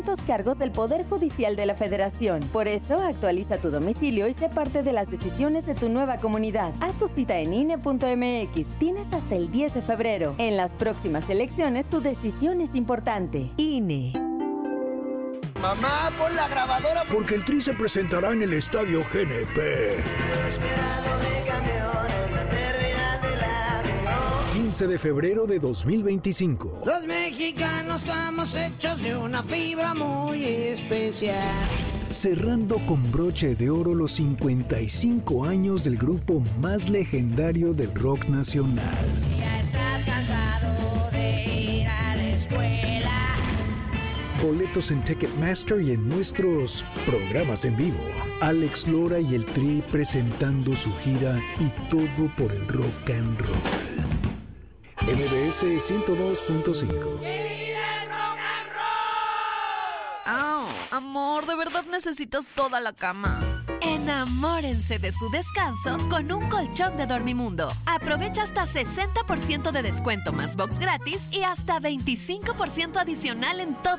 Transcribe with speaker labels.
Speaker 1: cargos del Poder Judicial de la Federación. Por eso, actualiza tu domicilio y sé parte de las decisiones de tu nueva comunidad. Haz tu cita en INE.mx. Tienes hasta el 10 de febrero. En las próximas elecciones, tu decisión es importante. INE.
Speaker 2: Mamá, pon la grabadora.
Speaker 3: Porque el Tri se presentará en el Estadio GNP. 15 de febrero de 2025.
Speaker 4: Los mexicanos estamos hechos de una fibra muy especial.
Speaker 3: Cerrando con broche de oro los 55 años del grupo más legendario del rock nacional.
Speaker 4: Ya estás cansado de ir a la escuela.
Speaker 3: Boletos en Ticketmaster y en nuestros programas en vivo. Alex Lora y el Tri presentando su gira y todo por el rock and roll. MBS 102.5.
Speaker 5: Oh, amor, de verdad necesitas toda la cama. Enamórense de su descanso con un colchón de Dormimundo. Aprovecha hasta 60% de descuento más box gratis y hasta 25% adicional en todo